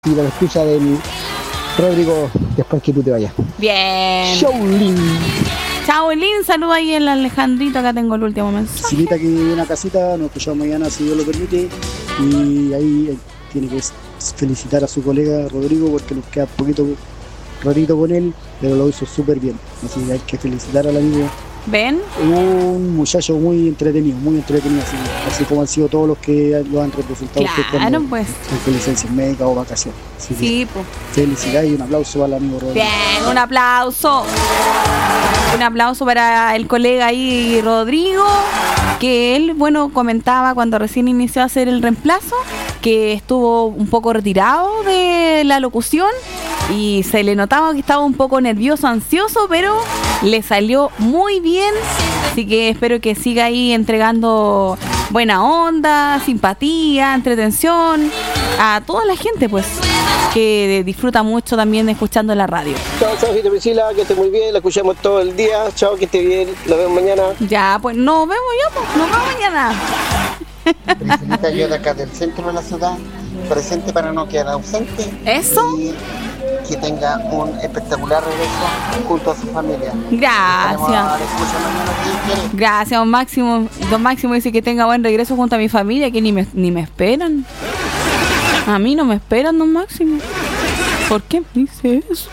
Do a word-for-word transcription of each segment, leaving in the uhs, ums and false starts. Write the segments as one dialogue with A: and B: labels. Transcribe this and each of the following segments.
A: y la escucha del Rodrigo después que tú te vayas.
B: Bien.
A: Shaolin.
B: Shaolin, saluda ahí el Alejandrito, acá tengo el último mensaje.
A: Silita que viene a casita, nos escuchamos mañana si Dios lo permite. Y ahí tiene que felicitar a su colega Rodrigo porque nos queda poquito ratito con él, pero lo hizo súper bien. Así que hay que felicitar al amigo.
B: ¿Ven?
A: Un muchacho muy entretenido, muy entretenido, así, así como han sido todos los que lo han representado.
B: Claro, pues.
A: En licencias médicas o vacaciones. Así
B: sí, pues.
A: Felicidades y un aplauso al amigo Rodrigo.
B: Bien, un aplauso. Un aplauso para el colega ahí, Rodrigo, que él, bueno, comentaba cuando recién inició a hacer el reemplazo, que estuvo un poco retirado de la locución y se le notaba que estaba un poco nervioso, ansioso, pero le salió muy bien, así que espero que siga ahí entregando buena onda, simpatía, entretención a toda la gente, pues, que disfruta mucho también escuchando la radio.
C: Chao, chao, gente Priscila, que esté muy bien, la escuchamos todo el día. Chao, que esté bien, nos vemos mañana.
B: Ya, pues nos vemos ya, pues, nos vemos mañana.
D: Priscilita, yo de acá del centro de la ciudad, presente para no quedar ausente.
B: Eso.
D: Y que tenga un espectacular regreso junto a su familia.
B: Gracias. Gracias, don Máximo. Don Máximo dice que tenga buen regreso junto a mi familia, que ni me, ni me esperan. A mí no me esperan, don Máximo. ¿Por qué me dice eso?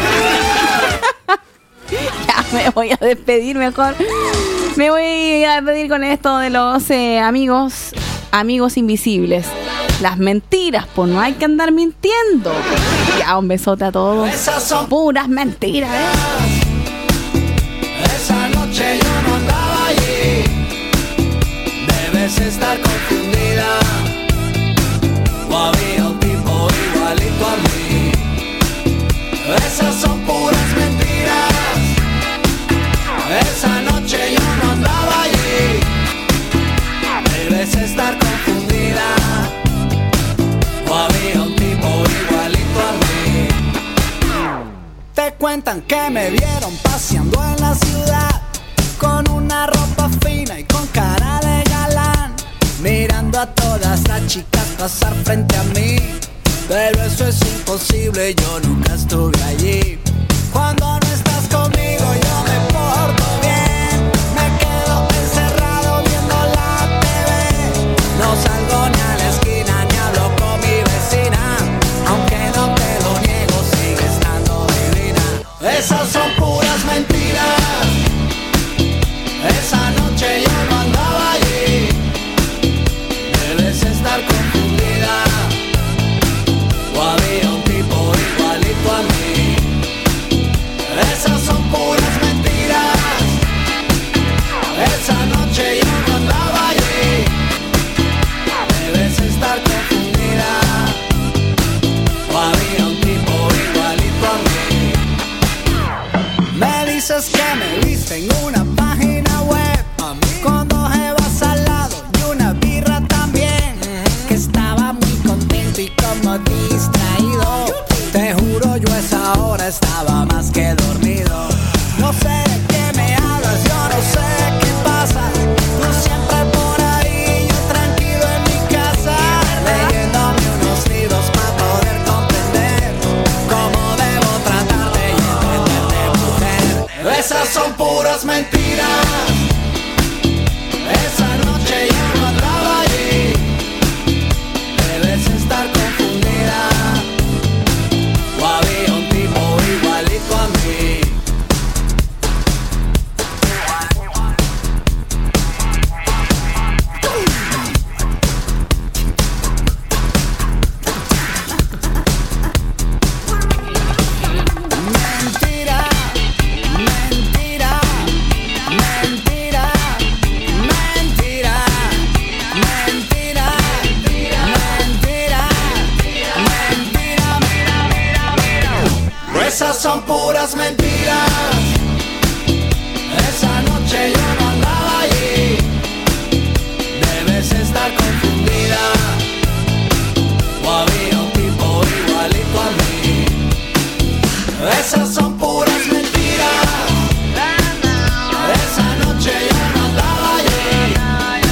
B: Ya me voy a despedir mejor. Me voy a despedir con esto de los eh, amigos, amigos invisibles. Las mentiras, pues no hay que andar mintiendo. Ya, un besote a todos.
E: Esas son
B: puras mentiras, ¿eh?
E: Esa noche yo no andaba allí. Debes estar confundida. O había un tipo igualito a mí. Esas son puras mentiras. Esa noche yo no andaba allí. Debes estar confundida. O había un tipo igualito a mí. Te cuentan que me vieron paseando en la ciudad con una ropa fina y con cara de galán, mirando a todas las chicas pasar frente a mí. Pero eso es imposible, yo nunca estuve allí. Cuando no estás conmigo yo me porto bien. Me quedo encerrado viendo la T V. No salgo ni a la esquina ni hablo con mi vecina. Aunque no te lo niego, sigue estando divina. Esas son puras mentiras. Esa noche yo no andaba allí. Debes estar confundida. O había un tipo igualito a mí. Esas son puras mentiras. Esa noche yo no andaba allí. Debes estar confundida. O había un tipo igualito a mí. Me dices que me viste en una página web con dos jevas al lado y una birra también. Que estaba muy contento y como distraído. Te juro yo a esa hora estaba más que dormido. No sé de qué me hablas, yo no sé qué pasa. Tú siempre por ahí, yo tranquilo en mi casa, leyéndome unos libros para poder comprender cómo debo tratarte y entenderte, mujer. Esas son puras mentiras. Esa noche yo no andaba allí. Debes estar confundida. O había un tipo igualito a mí. Mentira, mentira, mentira, mentira, mentira, mentira, mentira, mira, mira. Esas son puras mentiras. Esa noche yo no andaba allí. Debes estar confundida. O había un tipo igualito a mí. Esas son puras mentiras. Esa noche yo no andaba allí.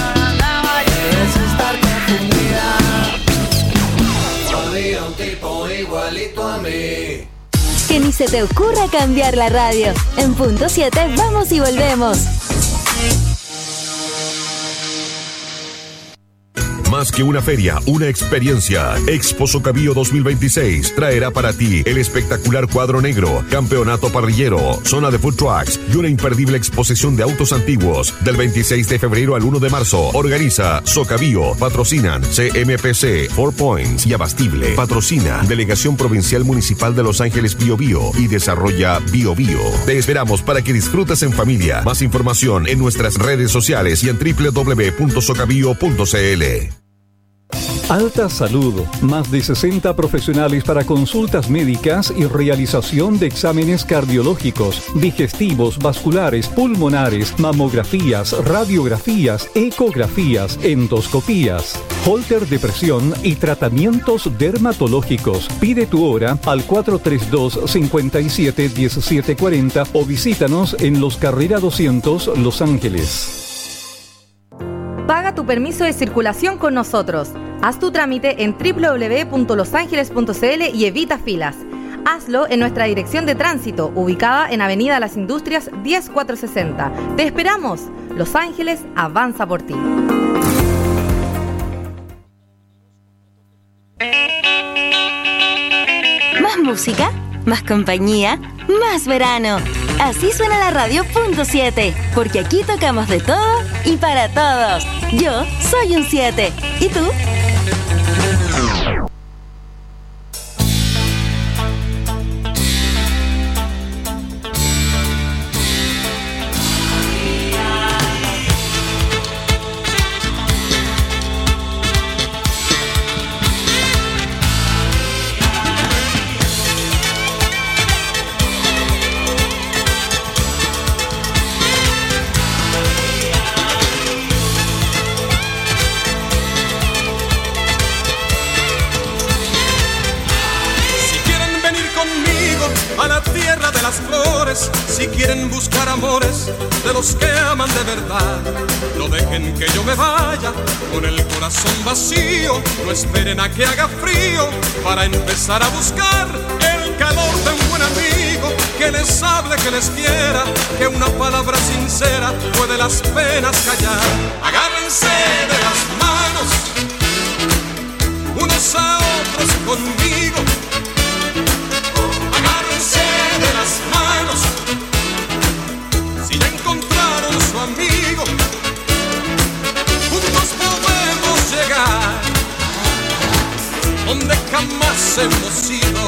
E: Debes estar confundida. O había un tipo igualito a mí.
F: Que ni se te ocurra cambiar la radio. En punto siete vamos y volvemos.
G: Más que una feria, una experiencia. Expo Socabío dos mil veintiséis traerá para ti el espectacular cuadro negro, campeonato parrillero, zona de food trucks y una imperdible exposición de autos antiguos. Del veintiséis de febrero al uno de marzo. Organiza Socabío. Patrocinan C M P C, Four Points y Abastible. Patrocina Delegación Provincial Municipal de Los Ángeles Bio Bio y desarrolla Bio Bio. Te esperamos para que disfrutes en familia. Más información en nuestras redes sociales y en doble u doble u doble u punto socabio punto c l.
H: Alta Salud, más de sesenta profesionales para consultas médicas y realización de exámenes cardiológicos, digestivos, vasculares, pulmonares, mamografías, radiografías, ecografías, endoscopías, holter de presión y tratamientos dermatológicos. Pide tu hora al cuatro tres dos, cinco siete, uno siete cuatro cero o visítanos en Los Carrera doscientos, Los Ángeles.
I: Paga tu permiso de circulación con nosotros. Haz tu trámite en doble u doble u doble u punto los ángeles punto c l y evita filas. Hazlo en nuestra dirección de tránsito, ubicada en Avenida Las Industrias diez mil cuatrocientos sesenta. ¡Te esperamos! Los Ángeles avanza por ti.
F: Más música, más compañía, más verano. Así suena la radio punto siete, porque aquí tocamos de todo y para todos. Yo soy un siete. ¿Y tú?
J: Si quieren buscar amores de los que aman de verdad, no dejen que yo me vaya con el corazón vacío. No esperen a que haga frío para empezar a buscar el calor de un buen amigo que les hable, que les quiera, que una palabra sincera puede las penas callar. Agárrense de las manos unos a otros conmigo. Agárrense de las manos si ya encontraron su amigo. Juntos podemos llegar donde jamás hemos ido.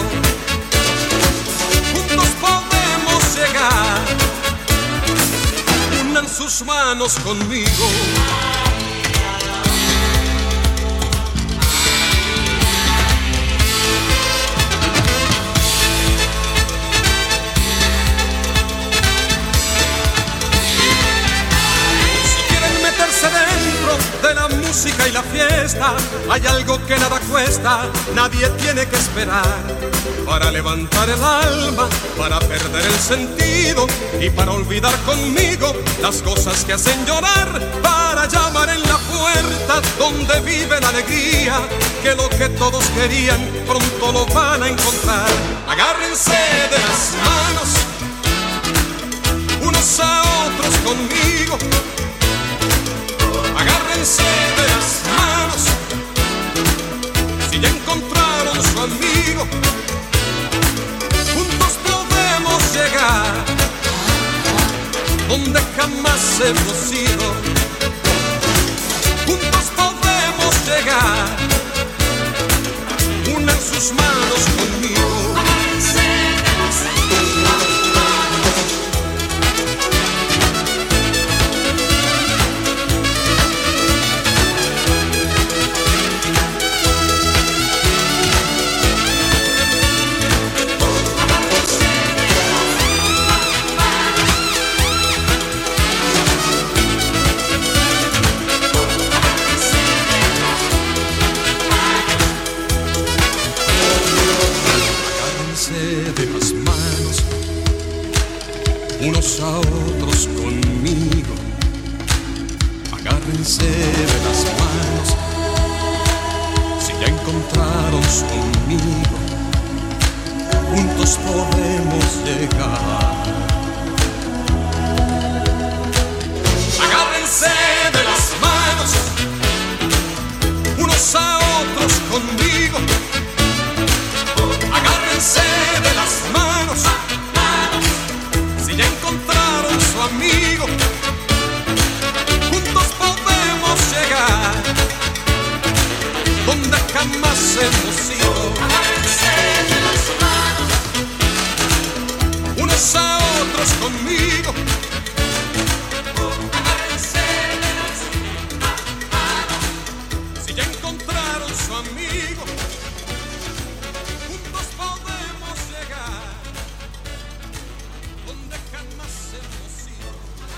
J: Juntos podemos llegar. Unan sus manos conmigo. Dentro de la música y la fiesta hay algo que nada cuesta, nadie tiene que esperar. Para levantar el alma, para perder el sentido y para olvidar conmigo las cosas que hacen llorar. Para llamar en la puerta donde vive la alegría, que lo que todos querían pronto lo van a encontrar. Agárrense de las manos unos a otros conmigo. Agárrense de las manos si ya encontraron su amigo. Juntos podemos llegar donde jamás hemos ido. Juntos podemos llegar. Unan sus manos conmigo. Agárrense de las manos. Unos a otros conmigo. Agárrense de las manos si ya encontraron su amigo. juntos podemos llegar. Agárrense de las manos, unos a otros conmigo. Agárrense de las manos, si ya encontraron su amigo. Juntos podemos llegar donde jamás hemos ido. Agárrense de las manos, unos a otros conmigo. Agárrense de las manos, si ya encontraron su amigo. Juntos podemos llegar donde jamás hemos ido.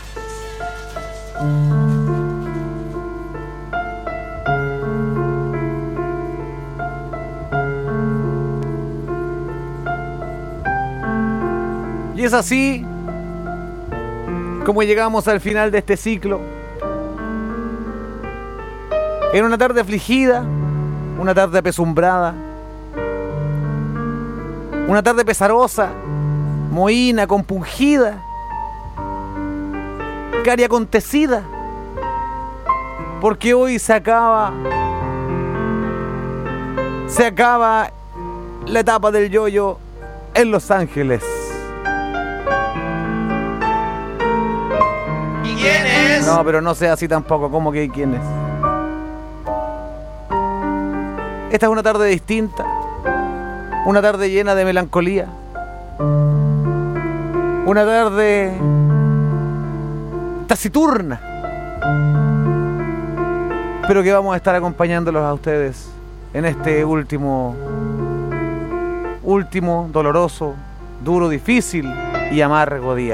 K: Y es así como llegamos al final de este ciclo. En una tarde afligida, una tarde apesumbrada, una tarde pesarosa, mohína, compungida, cari acontecida, porque hoy se acaba, se acaba la etapa del yoyo en Los Ángeles.
L: ¿Y quién es?
K: No, pero no sea así tampoco, ¿cómo que quién es? Esta es una tarde distinta, una tarde llena de melancolía, una tarde taciturna, pero que vamos a estar acompañándolos a ustedes en este último, último, doloroso, duro, difícil y amargo día.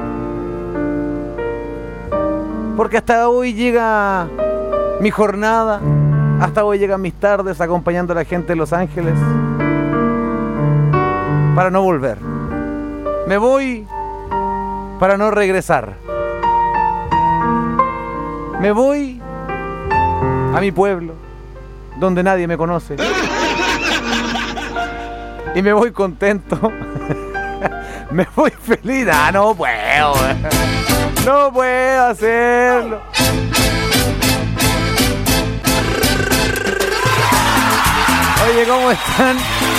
K: Porque hasta hoy llega mi jornada, hasta hoy llegan mis tardes acompañando a la gente de Los Ángeles para no volver. Me voy para no regresar. Me voy a mi pueblo, donde nadie me conoce. Y me voy contento. Me voy feliz. Ah, no puedo. No puedo hacerlo. Oye, ¿cómo están?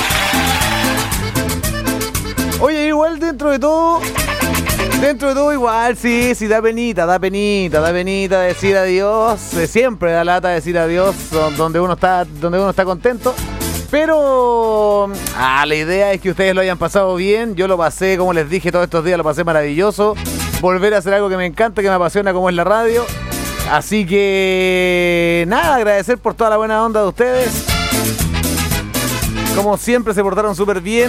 K: Oye, igual dentro de todo, dentro de todo igual, sí, sí, da penita, da penita, da penita decir adiós. Eh, siempre da lata decir adiós donde uno está, donde uno está contento. Pero ah, la idea es que ustedes lo hayan pasado bien. Yo lo pasé, como les dije, todos estos días lo pasé maravilloso. Volver a hacer algo que me encanta, que me apasiona, como es la radio. Así que nada, agradecer por toda la buena onda de ustedes. Como siempre se portaron súper bien.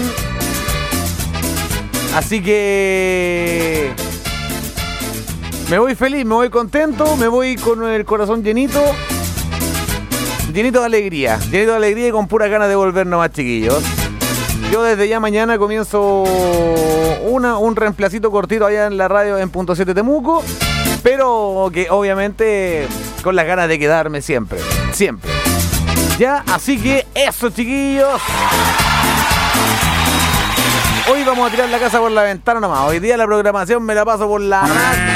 K: Así que me voy feliz, me voy contento, me voy con el corazón llenito. Llenito de alegría, llenito de alegría y con puras ganas de volver nomás, chiquillos. Yo desde ya mañana comienzo una, un reemplacito cortito allá en la radio en Punto siete Temuco, pero que obviamente con las ganas de quedarme siempre, siempre. Ya, así que eso, chiquillos. Hoy vamos a tirar la casa por la ventana nomás. Hoy día la programación me la paso por la...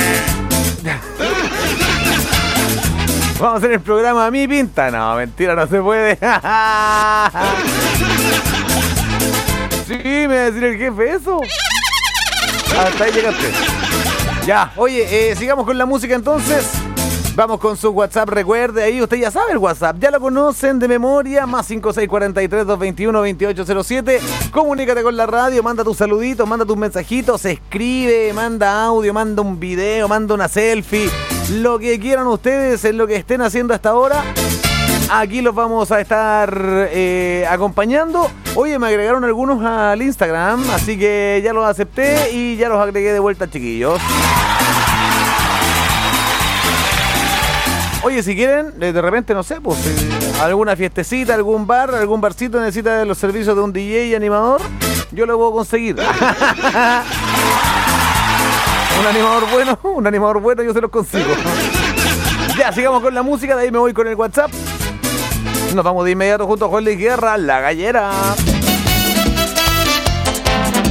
K: Vamos a hacer el programa a mi pinta. No, mentira, no se puede. Sí, me va a decir el jefe eso. Hasta ahí llegaste. Ya, oye, eh, sigamos con la música entonces. Vamos con su WhatsApp, recuerde, ahí usted ya sabe el WhatsApp, ya lo conocen de memoria, más cinco seis cuatro tres, dos dos uno, dos ocho cero siete. Comunícate con la radio, manda tus saluditos, manda tus mensajitos, escribe, manda audio, manda un video, manda una selfie, lo que quieran ustedes, en lo que estén haciendo hasta ahora. Aquí los vamos a estar eh, acompañando. Oye, me agregaron algunos al Instagram, así que ya los acepté y ya los agregué de vuelta, chiquillos. Oye, si quieren, de repente, no sé, pues eh, alguna fiestecita, algún bar, algún barcito necesita de los servicios de un D J y animador, yo lo puedo conseguir. Un animador bueno, un animador bueno, yo se los consigo. Ya, sigamos con la música, de ahí me voy con el WhatsApp. Nos vamos de inmediato junto a Juan Luis Guerra, La Gallera.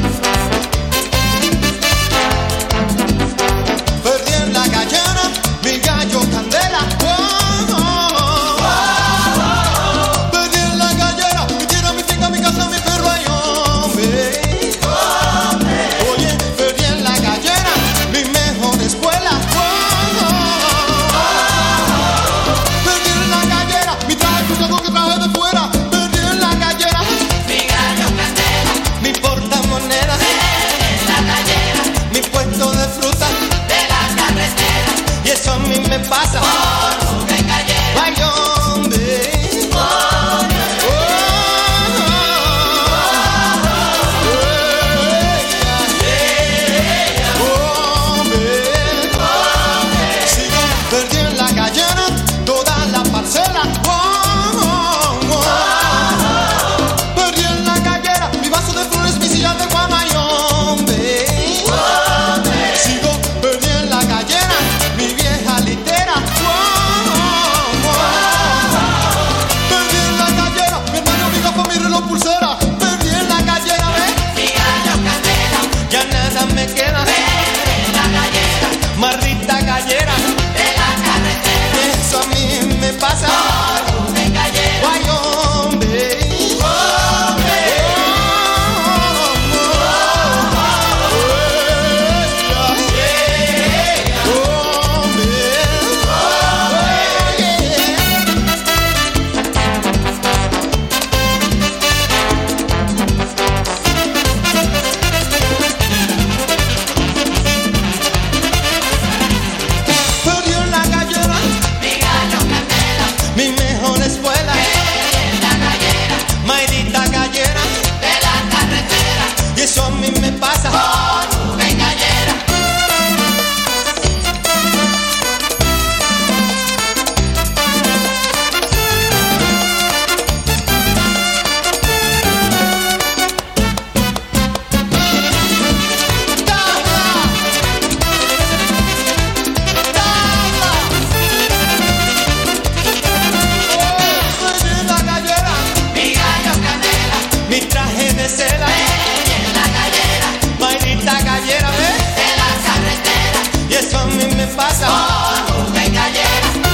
E: cela. En la gallera, maldita gallera, ve. De la carretera, y eso a mí me pasa por una gallera.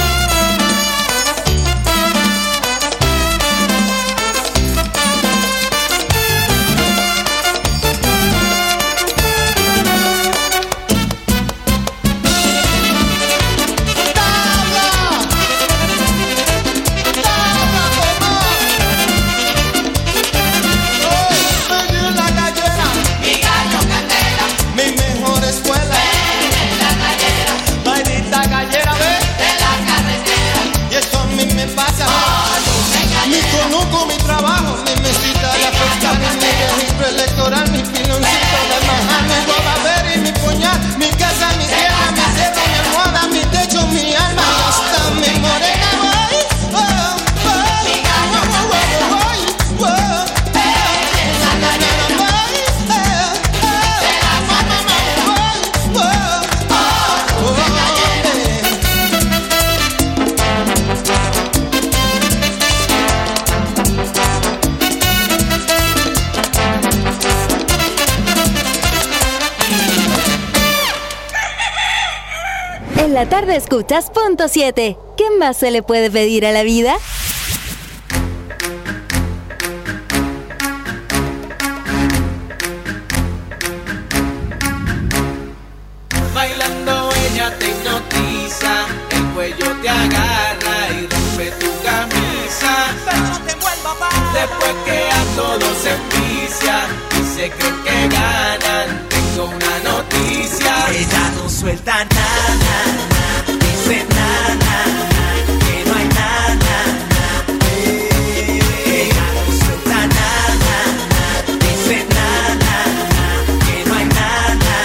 E: Conozco mi trabajo, mi mesita, la pesca, mi registro electoral, mi piloncito, la maja, mi boba ver y mi puñal, mi casa, mi tierra, mi cerro, mi almohada, mi techo, mi alma, hasta mi morena, voy, oh, oh, mi gallo, voy, oh, oh, la gallera, voy, oh, oh, la mamá, voy, oh, oh, oh,
F: En la tarde escuchas punto siete. ¿Qué más se le puede pedir a la vida?
E: bailando ella te hipnotiza, el cuello te agarra y rompe tu camisa. Pero no te vuelvas pa. Después que a todos se envicia y se creen que ganan, tengo una noticia. Ella no suelta nada, dice nada, que no hay nada. Ella no suelta nada, dice nada, que no hay nada.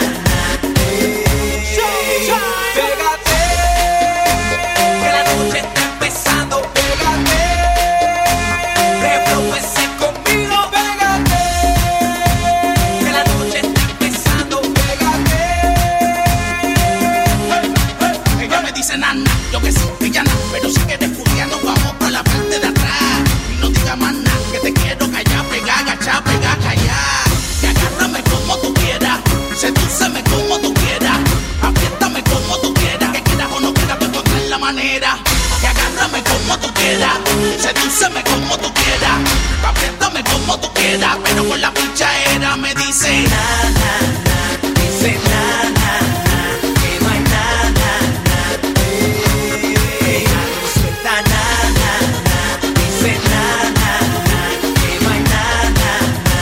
E: Pégate, que la noche está empezando. Pégate, reprobese conmigo. Pégate, que la noche está empezando. Pégate. Hey, hey. Ella me dice nana, yo que soy villana, pero si quieres furia nos vamos por la parte de atrás. Y no diga más nada, que te quiero callar, pegar, agachar, pegar, callar. Y agárrame como tú quieras, sedúceme como tú quieras, apriétame como tú quieras, que quieras o no quieras, voy a encontrar la manera. Y agárrame como tú quieras, sedúceme como tú quieras, apriétame como tú quieras, pero con la pichadera me dice nada, dice nada, que no hay nada. Ella no suelta nada, dice nada, que no hay nada.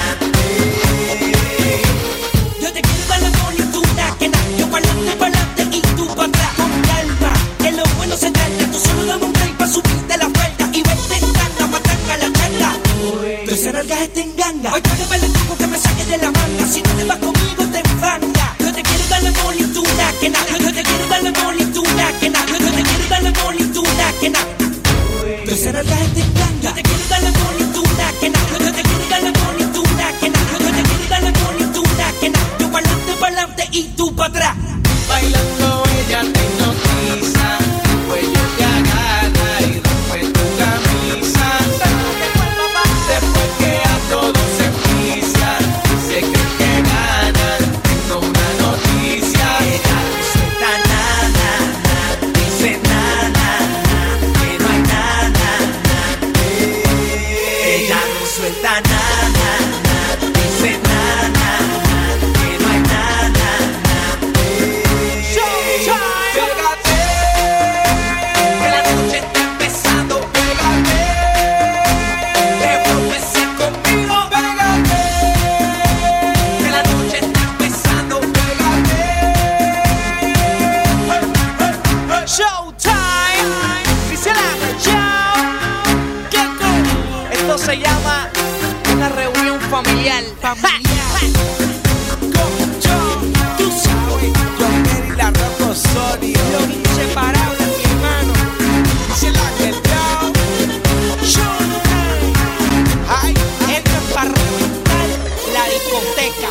E: Yo te quiero dar la bonituna, que nada, yo pa'lante, pa'lante y tú pa' atrás con calma. Que lo bueno se trata, tú solo dame un break pa' subirte la falda y vete en tanga, matanga la changa. Tú esa nalga es en ganga. Hoy paga para el truco que me saque de la manga. Si no te vas conmigo te enfanga. Yo te quiero dar la bonituna, que nada, yo te quiero dar la bonituna, que nada, yo te quiero dar la bonituna, que nada. Tú esa nalga es en ganga. Yo te quiero dar la bonituna, que nada, yo te quiero dar la bonituna, que nada, yo te quiero dar la bonituna, que nada. Yo pa'lante, pa'lante y tú pa' atrás. Bailando ella te hipnotiza, el cuello te agarra y rompe tu camisa. Después que a todos se envician, se creen que ganan, tengo una noticia. Ella no suelta nada, dice nada, que no hay nada. Ella no suelta nada, dice nada, que no hay nada. Pégate, que la noche está empezando. Pégate, reprobese conmigo. Pégate, que la noche está empezando. Pégate. Showtime, dice la show. ¿Qué co- Esto se llama una reunión familiar. Familiar. Tú sabes, yo y la Rocco Osorio, los inseparables, mi hermano. Dice la que down. Showtime. Ay, esto es para reventar la discoteca.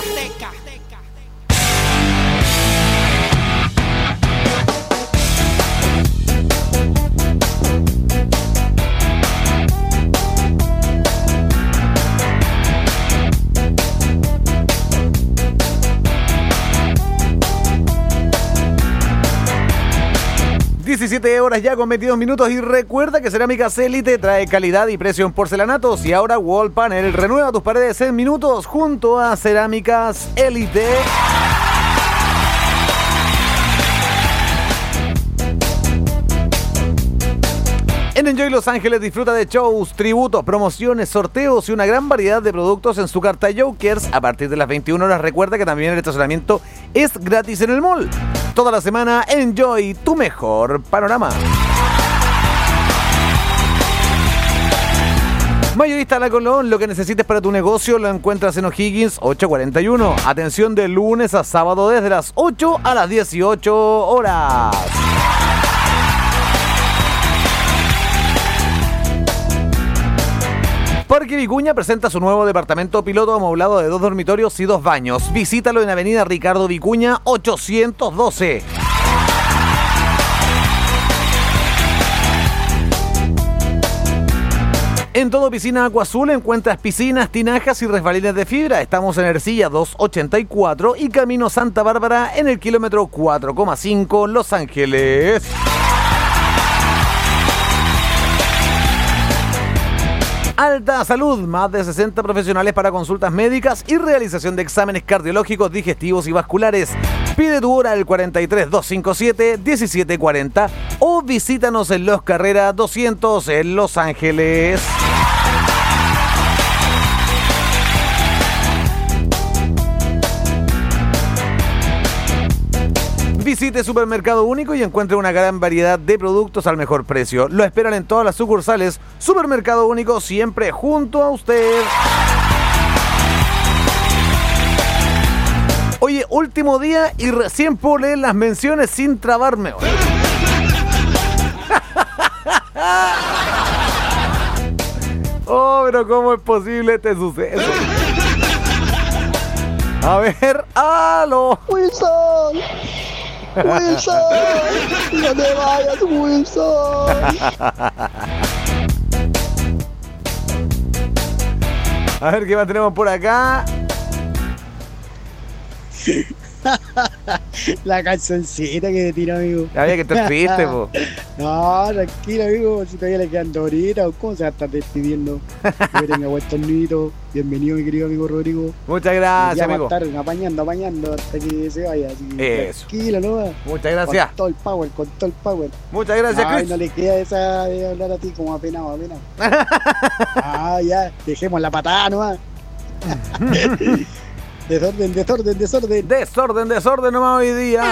K: diecisiete horas ya con veintidós minutos y recuerda que Cerámicas Élite trae calidad y precio en porcelanatos y ahora Wall Panel renueva tus paredes en minutos junto a Cerámicas Élite. En Enjoy Los Ángeles disfruta de shows, tributos, promociones, sorteos y una gran variedad de productos en su carta Jokers. A partir de las veintiuna horas recuerda que también el estacionamiento es gratis en el mall. Toda la semana Enjoy tu mejor panorama. Mayorista La Colón, lo que necesites para tu negocio lo encuentras en O'Higgins ocho cuarenta y uno. Atención de lunes a sábado desde las ocho a las dieciocho horas. Parque Vicuña presenta su nuevo departamento piloto amoblado de dos dormitorios y dos baños. Visítalo en Avenida Ricardo Vicuña ochocientos doce. En Todo Piscina Agua Azul encuentras piscinas, tinajas y resbalines de fibra. Estamos en Ercilla doscientos ochenta y cuatro y Camino Santa Bárbara en el kilómetro cuatro coma cinco, Los Ángeles. Alta Salud, más de sesenta profesionales para consultas médicas y realización de exámenes cardiológicos, digestivos y vasculares. Pide tu hora al cuarenta y tres, doscientos cincuenta y siete, diecisiete cuarenta o visítanos en Los Carreras doscientos en Los Ángeles. Visite Supermercado Único y encuentre una gran variedad de productos al mejor precio. Lo esperan en todas las sucursales. Supermercado Único, siempre junto a usted. Oye, último día y recién puedo leer las menciones sin trabarme. Oh, pero ¿cómo es posible este suceso? A ver, ¡aló!
A: ¡Wilson! ¡Wilson! ¡No te vayas, Wilson!
K: A ver qué más tenemos por acá.
A: La cancioncita que te tira, amigo.
K: Había que estar triste, po.
A: No, tranquilo, amigo. Si todavía le quedan dos horitas, ¿cómo se va a estar despidiendo? Que tenga buen tornito. Bienvenido, mi querido amigo Rodrigo.
K: Muchas gracias, amigo.
A: Va a estar apañando, apañando hasta que se vaya. Así que
K: eso.
A: Tranquilo, ¿no?
K: Muchas gracias.
A: Con todo el power, con todo el power.
K: Muchas gracias,
A: Ay,
K: Chris.
A: no le queda esa de hablar a ti como apenado, apenado. Ah, ya, dejemos la patada nomás. Desorden, desorden, desorden.
K: Desorden, desorden nomás hoy día.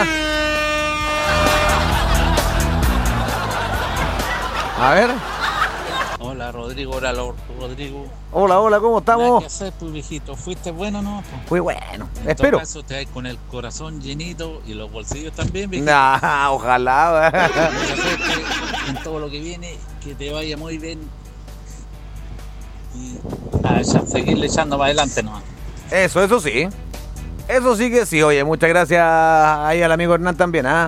K: A ver.
L: Hola, Rodrigo. Hola, Rodrigo.
K: Hola, hola, ¿cómo estamos?
L: ¿Qué hacer, pues, viejito? ¿Fuiste bueno, no?
K: Fui bueno,
L: en
K: espero.
L: En todo caso, te vas con el corazón llenito y los bolsillos también, viejito.
K: Nah, ojalá.
L: En todo lo que viene, que te vaya muy bien. Y a seguirle echando para adelante nomás.
K: Eso, eso sí. Eso sí que sí. Oye, muchas gracias ahí al amigo Hernán también, ¿ah?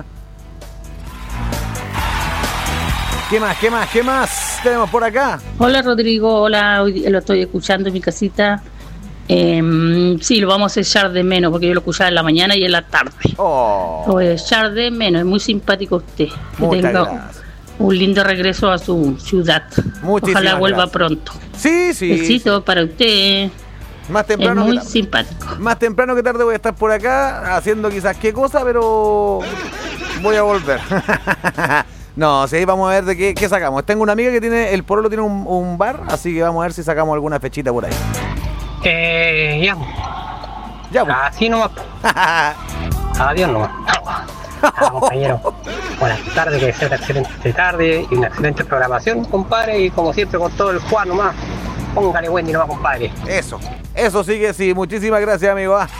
K: ¿Qué más, qué más, qué más tenemos por acá?
M: Hola, Rodrigo. Hola, hoy lo estoy escuchando en mi casita. Eh, sí, lo vamos a echar de menos porque yo lo escuchaba en la mañana y en la tarde.
K: Oh.
M: Lo voy a echar de menos. Es muy simpático usted. Que
K: Muchas
M: tenga
K: gracias.
M: un lindo regreso a su ciudad.
K: Muchísimas
M: Ojalá vuelva
K: gracias.
M: pronto.
K: Sí, sí.
M: Besito para usted.
K: Más temprano
M: es muy
K: que tarde.
M: simpático.
K: Más temprano que tarde voy a estar por acá haciendo quizás qué cosa, pero voy a volver. No, sí, vamos a ver de qué, qué sacamos. Tengo una amiga que tiene, el pololo tiene un, un bar, así que vamos a ver si sacamos alguna fechita por ahí.
N: Eh, ya.
K: Ya, pues.
N: Así nomás. Adiós nomás. Ah, compañero, buenas tardes, que sea una excelente tarde y una excelente programación, compadre, y como siempre con todo el Juan nomás. Póngale Wendy nomás, compadre.
K: Eso, eso sí que sí. Muchísimas gracias, amigo. Ah.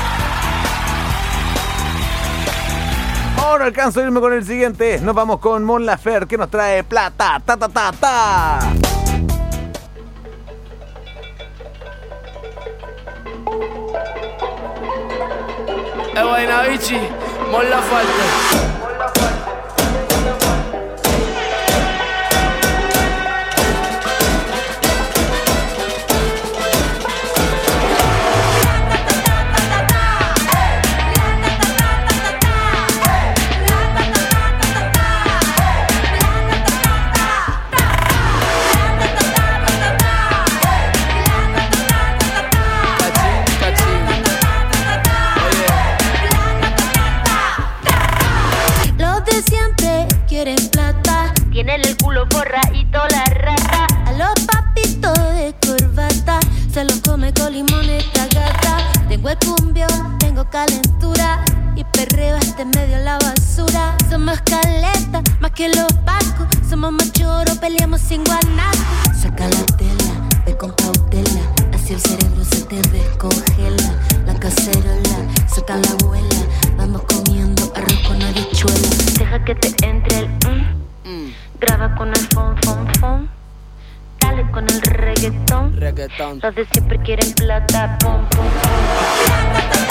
K: Ahora alcanzo a irme con el siguiente. Nos vamos con Mon Laferte, que nos trae plata. Ta, ta, ta, ta.
O: Eh, buena, bichi. Mon Laferte.
P: congela. La cacerola, saca la abuela. Vamos comiendo arroz con habichuela. Deja que te entre el mm. Graba con el fon, fon, fon. Dale con el reggaetón.
O: Reggaetón.
P: Los de siempre quieren plata, pum, pum, pum.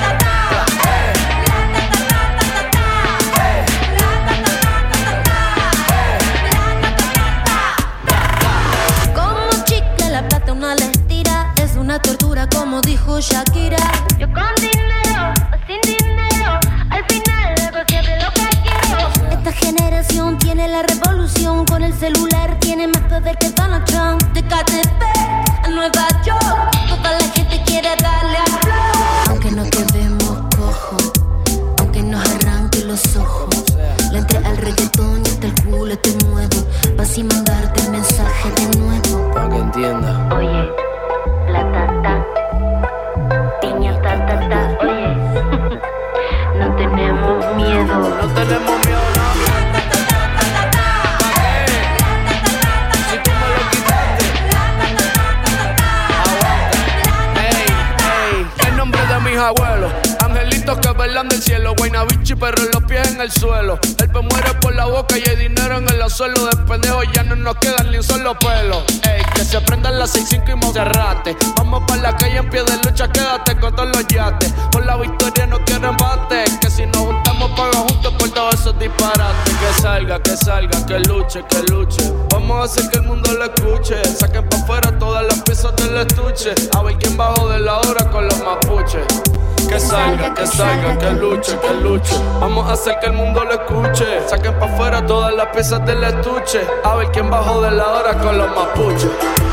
P: Como chicle la plata una le tira. Es una tortura como dijo Shakira. Yo con dinero o sin dinero, al final hago siempre lo que quiero. Esta generación tiene la revolución. Con el celular tiene más poder que Donald Trump. De K T P a Nueva York, toda la gente quiere darle a flow. Aunque no quedemos cojos, aunque nos arranque los ojos, le entré al reggaetón y hasta el culo te muevo. Vas y mandarte el mensaje de nuevo.
O: Para que entienda.
P: Oye, la tata, piña ta ta ta. Oye, no tenemos miedo.
O: No tenemos miedo, no. Mis abuelos, angelitos que velan del cielo, Guaynabichi, pero los pies en el suelo. El pe muere por la boca y hay dinero en el suelo. De pendejos ya no nos quedan ni un solo pelo. Ey, que se prendan las seis cinco y Monserrate. Vamos pa' la calle en pie de lucha, quédate con todos los yates. Por la victoria no quiero embate, que si nos juntamos paga juntos por todos esos disparates. Que salga, que salga, que luche, que luche. Vamos a hacer que el mundo lo escuche. Saquen pa' afuera todas las piezas del estuche. A ver quién bajó de la hora con los mapuches. Que salga, que salga, que luche, que luche. Vamos a hacer que el mundo lo escuche. Saquen pa' afuera todas las piezas del estuche. A ver quién bajó de la hora con los mapuches.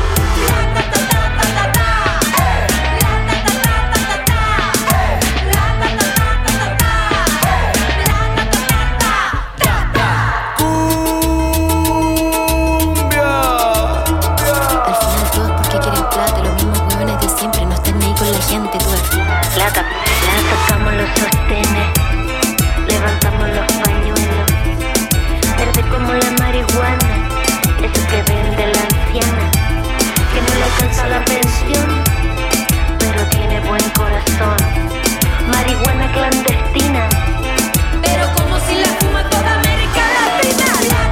P: Sacamos los sostenes, levantamos los pañuelos. Verde como la marihuana, eso que vende la anciana, que no le alcanza la pensión, pero tiene buen corazón. Marihuana clandestina, pero como si la fuma toda América Latina.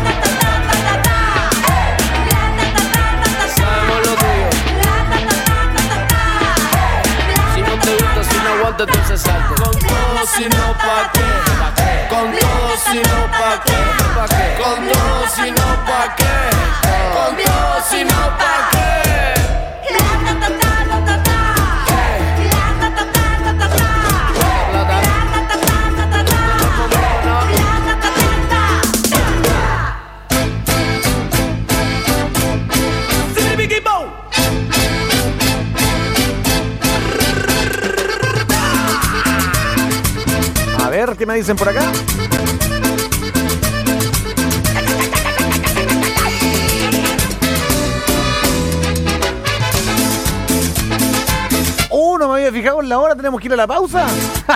O: Sabemos lo tuyo. Si no te gusta, si no aguantas, entonces salte. Con todo, si no, pa' qué. Con todo, si no, pa' qué. Con todo, si no, pa' qué. Con todo, si no, pa' qué.
K: A ver, ¿qué me dicen por acá? Uh, no me había fijado en la hora, tenemos que ir a la pausa.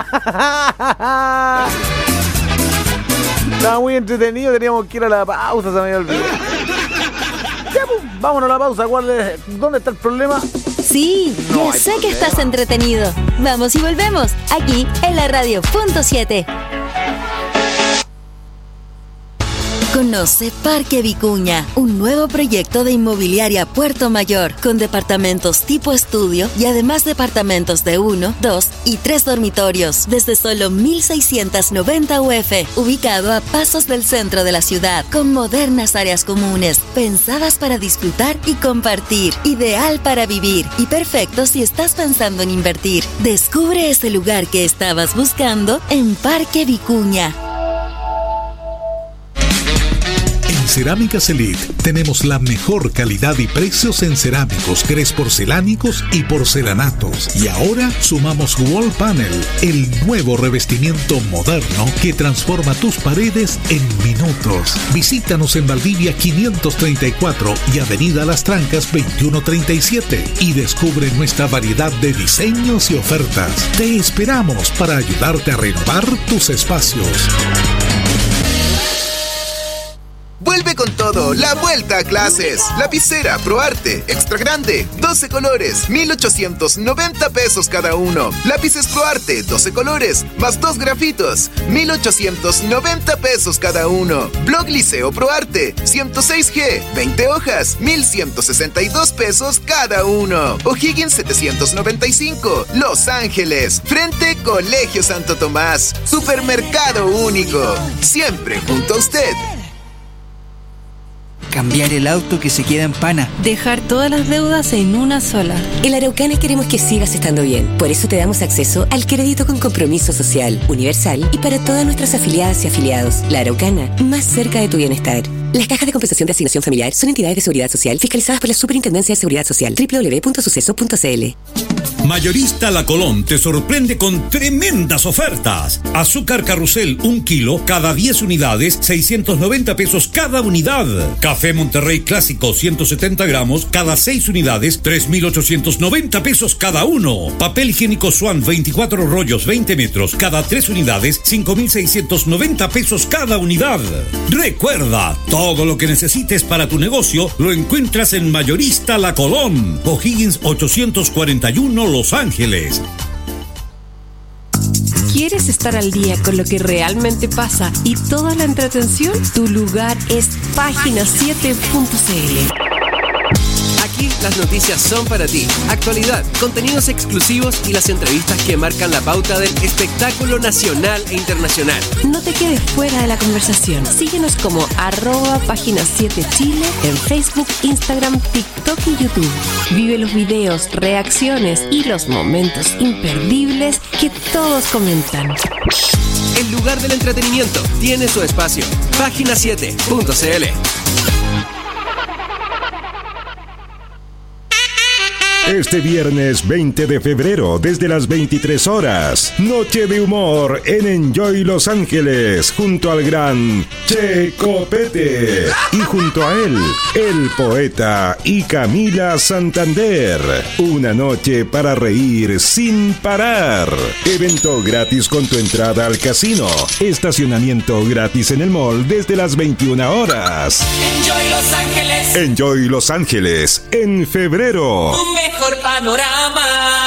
K: Estaba muy entretenido, teníamos que ir a la pausa, se me había olvidado. Ya, pues, vámonos a la pausa. ¿Cuál es? ¿Dónde está el problema?
F: Sí,
K: No
F: ya
K: hay
F: sé que
K: problema.
F: estás entretenido. Vamos y volvemos, aquí en la radio punto siete. Conoce Parque Vicuña, un nuevo proyecto de inmobiliaria Puerto Mayor, con departamentos tipo estudio y además departamentos de uno, dos y tres dormitorios, desde solo mil seiscientos noventa U F, ubicado a pasos del centro de la ciudad, con modernas áreas comunes, pensadas para disfrutar y compartir, ideal para vivir y perfecto si estás pensando en invertir. Descubre ese lugar que estabas buscando en Parque Vicuña.
Q: Cerámicas Elite tenemos la mejor calidad y precios en cerámicos, grés porcelánicos y porcelanatos. Y ahora sumamos Wall Panel, el nuevo revestimiento moderno que transforma tus paredes en minutos. Visítanos en Valdivia quinientos treinta y cuatro y Avenida Las Trancas veintiuno treinta y siete y descubre nuestra variedad de diseños y ofertas. Te esperamos para ayudarte a renovar tus espacios.
R: Vuelve con todo, la vuelta a clases. Lapicera ProArte, extra grande, doce colores, mil ochocientos noventa pesos cada uno. Lápices ProArte, doce colores, más dos grafitos, mil ochocientos noventa pesos cada uno. Blog Liceo ProArte, ciento seis G, veinte hojas, mil ciento sesenta y dos pesos cada uno. O'Higgins setecientos noventa y cinco, Los Ángeles, frente Colegio Santo Tomás. Supermercado único, siempre junto a usted.
S: Cambiar el auto que se queda en pana.
T: Dejar todas las deudas en una sola.
U: En Araucana queremos que sigas estando bien. Por eso te damos acceso al crédito con compromiso social, universal y para todas nuestras afiliadas y afiliados. La Araucana, más cerca de tu bienestar. Las cajas de compensación de asignación familiar son entidades de seguridad social fiscalizadas por la Superintendencia de Seguridad Social. doble u doble u doble u punto suceso punto c l.
V: Mayorista La Colón te sorprende con tremendas ofertas. Azúcar Carrusel, un kilo, cada diez unidades, seiscientos noventa pesos cada unidad. Café Monterrey Clásico, ciento setenta gramos, cada seis unidades, tres mil ochocientos noventa pesos cada uno. Papel higiénico Swan, veinticuatro rollos, veinte metros, cada tres unidades, cinco mil seiscientos noventa pesos cada unidad. Recuerda, todo lo que necesites para tu negocio lo encuentras en Mayorista La Colón. O'Higgins ochocientos cuarenta y uno, Los Ángeles.
T: ¿Quieres estar al día con lo que realmente pasa y toda la entretención? Tu lugar es página siete punto c l.
W: Aquí las noticias son para ti. Actualidad, contenidos exclusivos y las entrevistas que marcan la pauta del espectáculo nacional e internacional.
T: No te quedes fuera de la conversación. Síguenos como arroba página siete Chile en Facebook, Instagram, TikTok y YouTube. Vive los videos, reacciones y los momentos imperdibles que todos comentan.
W: El lugar del entretenimiento tiene su espacio. página siete punto c l.
G: Este viernes veinte de febrero, desde las veintitrés horas, Noche de Humor en Enjoy Los Ángeles, junto al gran Che Copete. Y junto a él, el poeta y Camila Santander. Una noche para reír sin parar. Evento gratis con tu entrada al casino. Estacionamiento gratis en el mall desde las veintiuna horas.
E: Enjoy Los Ángeles.
G: Enjoy Los Ángeles en febrero.
E: Un mejor panorama.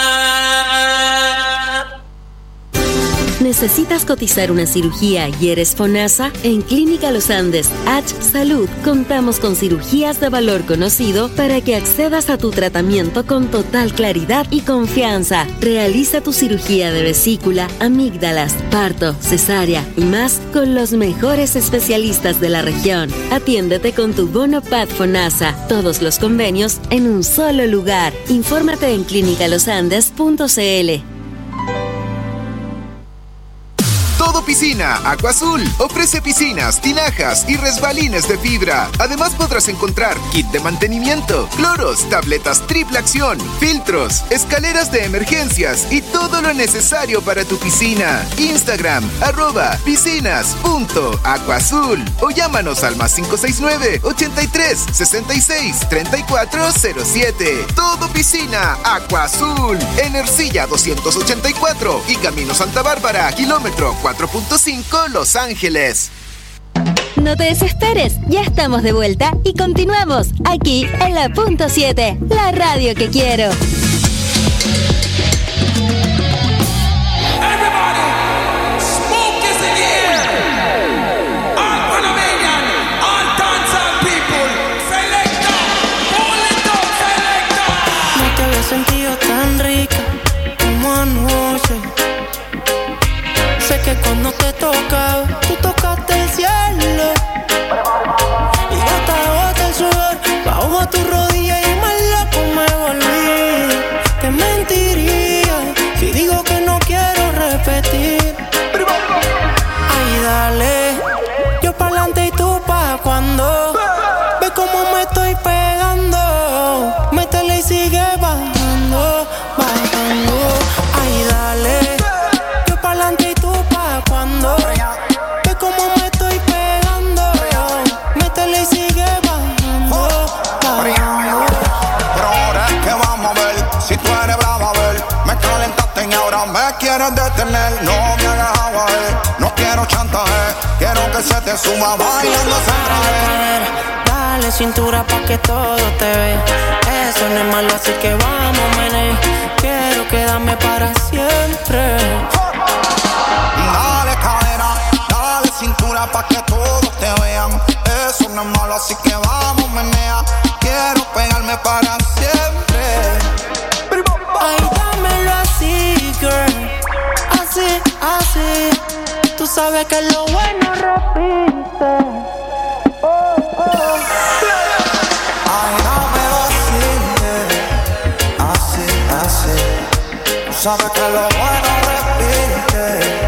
F: ¿Necesitas cotizar una cirugía y eres FONASA? En Clínica Los Andes H Salud contamos con cirugías de valor conocido para que accedas a tu tratamiento con total claridad y confianza. Realiza tu cirugía de vesícula, amígdalas, parto, cesárea y más con los mejores especialistas de la región. Atiéndete con tu bono P A D FONASA. Todos los convenios en un solo lugar. Infórmate en clínica los andes punto c l.
R: Todo Piscina, Aqua Azul, ofrece piscinas, tinajas y resbalines de fibra. Además podrás encontrar kit de mantenimiento, cloros, tabletas triple acción, filtros, escaleras de emergencias y todo lo necesario para tu piscina. Instagram, arroba piscinas punto aquaazul o llámanos al más cinco seis nueve, ochenta y tres, sesenta y seis, treinta y cuatro cero siete. Todo Piscina, Aqua Azul, en Ercilla doscientos ochenta y cuatro y Camino Santa Bárbara, kilómetro cuatro punto cinco, Los Ángeles.
F: No te desesperes, ya estamos de vuelta y continuamos aquí en la punto siete, la radio que quiero.
E: No te había sentido tan rica como anoche. Sé que cuando te tocaba, tú tocaste el cielo. Y gota a gota el sudor bajó a tu rodilla y más loco me volví.
B: me quieres detener, no me hagas agua, eh. No quiero chantaje, quiero que se te suma bailando ese traje.
C: Dale cintura pa' que todo te vea. Eso no es malo, así que vamos, mené. Quiero quedarme para siempre.
B: Dale cadera, dale cintura pa' que todos te vean. Eso no es malo, así que vamos, menea. Quiero pegarme para siempre.
C: Ay, dámelo así, girl. Así, así. Tú sabes que lo bueno repite. Oh, oh.
B: Ay, dámelo así, así, así. Tú sabes que lo bueno repite.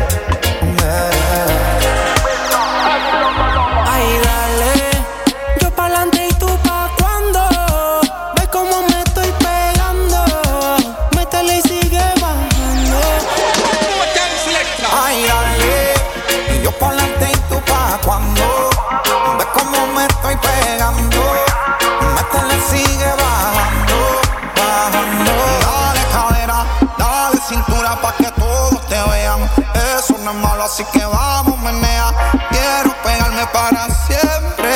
C: Yeah. Ay, dale. Yo pa'lante y tú pa' cuando. Ve cómo me estoy pegando. Métele y sigue bajando.
B: Ay, dale. Y yo pa'lante y tú pa' cuando. Ve cómo me estoy pegando. Métele y sigue bajando, bajando. Dale cadera, dale cintura pa' que todos te vean. Eso no es malo, así que vamos, menea. Quiero pegarme para siempre.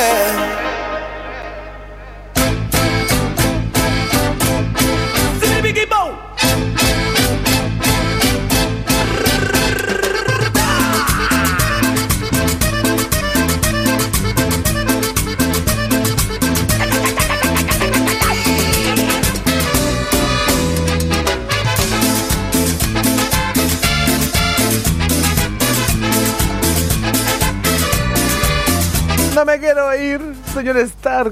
K: No me quiero ir, señor Stark.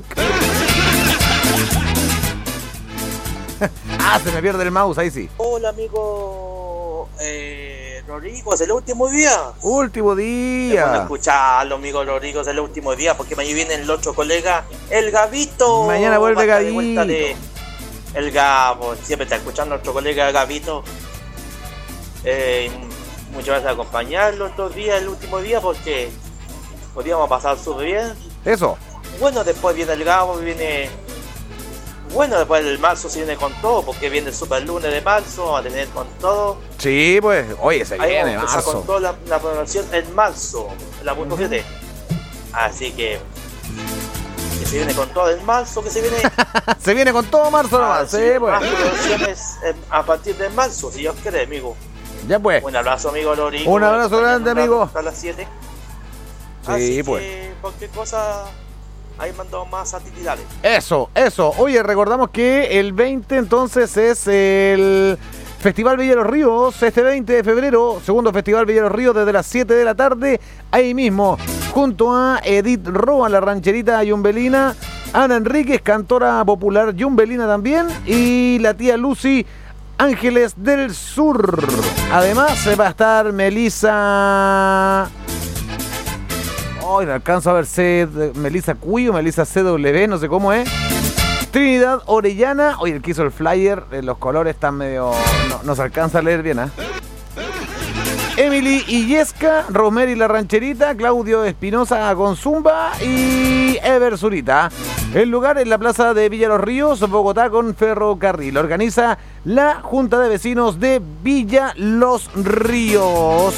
K: Ah, se me pierde el mouse, ahí sí.
D: Hola, amigo eh, Rodrigo, es el último día.
K: Último
D: Es bueno
K: día.
D: escucharlo, amigo Rodrigo, es el último día, porque mañana viene el otro colega, el Gabito.
K: Mañana vuelve
D: Va a estar de
K: Gabito.
D: vuelta de- El Gabo, siempre está escuchando a nuestro colega Gabito. Eh, muchas gracias por acompañarlo estos días, el último día, porque podíamos pasar súper bien.
K: Eso.
D: Bueno, después viene el Gabo, viene... Bueno, después el marzo se viene con todo, porque viene el super lunes de marzo, vamos a tener con todo.
K: Sí, pues, oye, se
D: Ahí
K: viene,
D: vamos a empezar
K: marzo.
D: con toda la, la programación en marzo, la punto siete. Así que... Que se viene con todo en marzo, que se viene...
K: Se viene con todo marzo nomás,
D: Así,
K: sí, pues.
D: más producciones eh, a partir de marzo, si Dios quiere, amigo.
K: Ya pues.
D: Un abrazo, amigo Lorico.
K: Un abrazo grande, amigo.
D: Hasta las siete.
K: Sí,
D: Así
K: pues.
D: que cualquier cosa, ahí mandamos más actividades.
K: Eso, eso. Oye, recordamos que el veinte entonces es el Festival Villa Los Ríos, este veinte de febrero, segundo Festival Villa Los Ríos desde las siete de la tarde, ahí mismo, junto a Edith Roa, la rancherita yumbelina, Ana Enríquez, cantora popular yumbelina también, y la tía Lucy, Ángeles del Sur. Además, se va a estar Melissa... Ay, no alcanzo a ver C, Melissa Cuyo, Melissa C W, no sé cómo es. Trinidad Orellana. Oye, el que hizo el flyer, eh, los colores están medio... No, no se alcanza a leer bien, ¿eh? Emily Illesca, Rosemary La Rancherita, Claudio Espinosa con Zumba y Ever Zurita. El lugar es la plaza de Villa Los Ríos, Bogotá con ferrocarril. Organiza la Junta de Vecinos de Villa Los Ríos.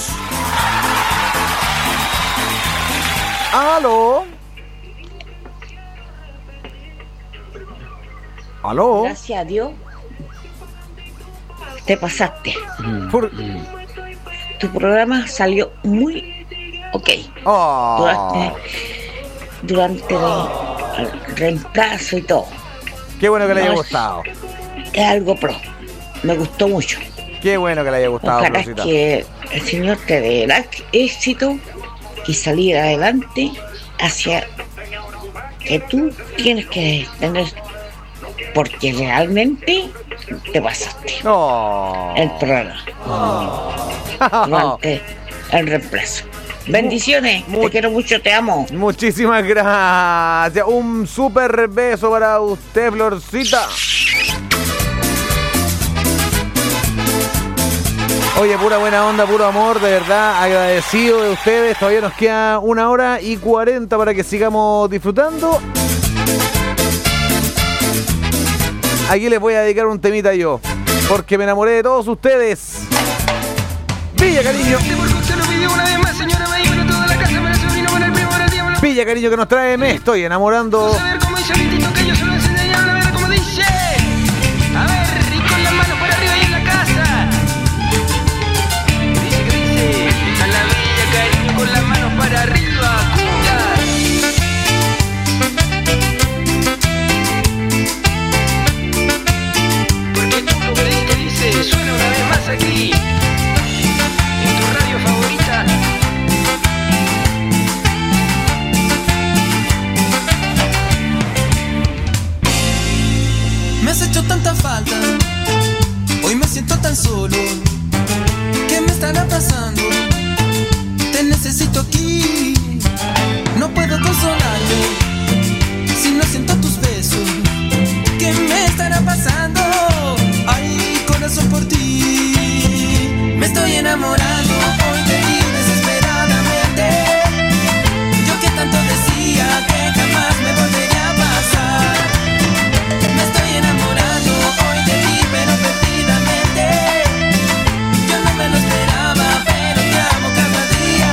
K: ¿Aló? ¿Aló?
X: Gracias a Dios te pasaste.
K: Por...
X: Tu programa salió muy ok.
K: Oh.
X: Durante, durante el, el reemplazo y todo.
K: Qué bueno que le haya
X: No, es-
K: gustado.
X: Es algo pro. Me gustó mucho.
K: Qué bueno que le haya gustado,
X: Ojalá
K: Florcita.
X: que el Señor te dé el éxito y salir adelante hacia que tú tienes que tener, porque realmente te pasaste
K: Oh.
X: el programa durante el reemplazo. Bendiciones, te quiero mucho, te amo.
K: Muchísimas gracias. Un súper beso para usted, Florcita. Oye, pura buena onda, puro amor, de verdad, agradecido de ustedes. Todavía nos queda una hora y cuarenta para que sigamos disfrutando. Aquí les voy a dedicar un temita yo, porque me enamoré de todos ustedes. Pilla cariño. Pilla cariño que nos trae Me estoy enamorando.
C: A ver, y con las manos para arriba y en la casa. Dice que dice, a la bella cariño con las manos para arriba, cumbia. Porque tú lo que que dice, suena una vez más aquí, en tu radio favorita.
E: Me has hecho tanta falta, hoy me siento tan solo. ¿Qué me estará pasando? Te necesito aquí, no puedo consolarme si no siento tus besos. ¿Qué me estará pasando? Ay, corazón, por ti me estoy enamorando hoy de ti desesperadamente. Yo que tanto decía que jamás me volvería a pasar. Me estoy enamorando hoy de ti, pero perdidamente. Yo no me lo esperaba, pero te amo cada día.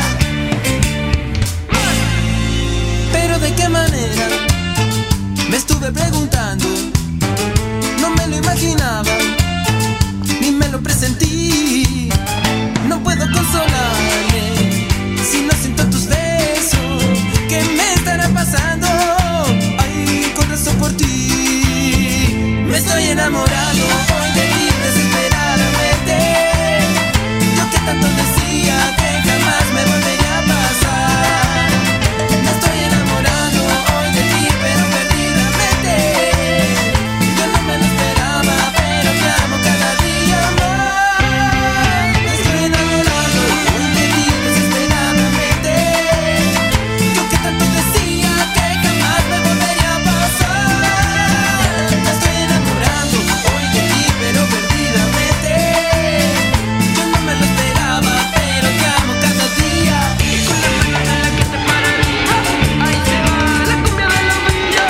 E: Pero ¿de qué manera? Me estuve preguntando. No me lo imaginaba, ni me lo presentí. No puedo consolarme si no siento tus besos. ¿Qué me estará pasando? Ay, corazón, por ti me estoy enamorando hoy de ti desesperadamente. Yo que tanto decía que jamás me volvería a pasar. Me estoy enamorando hoy de ti, pero perdidamente. Yo no me lo esperaba, pero te amo cada día más. Me estoy enamorando hoy de ti desesperadamente. Yo que tanto decía que jamás me volvería a pasar. Me estoy enamorando hoy de ti, pero perdidamente. Yo no me lo esperaba, pero te amo cada día. Y con la mano en la que te para arriba, ahí se va la cumbia de la villa.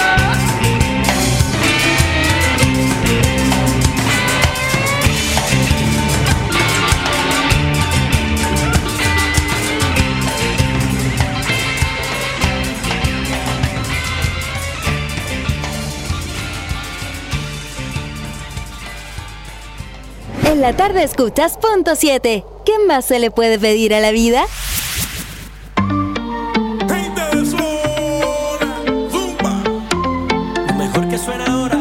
F: En la tarde escuchas Punto siete. ¿Qué más se le puede pedir a la vida?
C: Lo mejor que suena ahora.